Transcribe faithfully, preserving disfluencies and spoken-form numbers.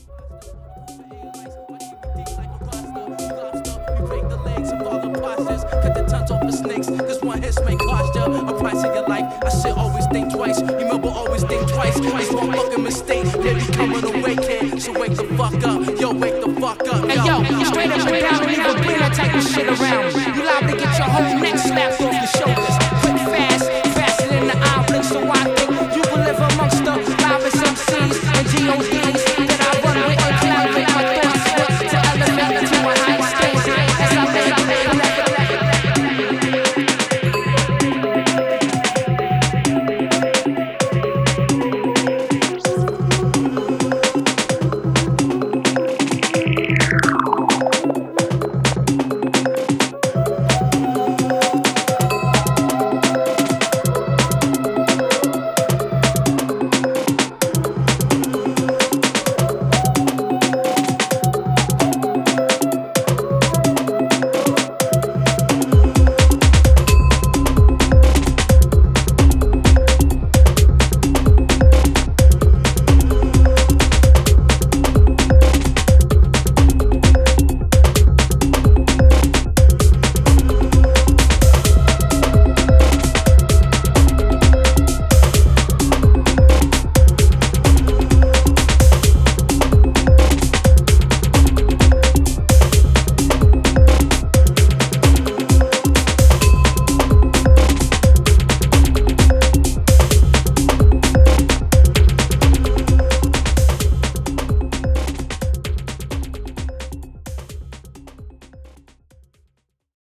Cause one hit may cost you a price of your life. I should always think twice. Remember, always think twice. It's one fucking mistake.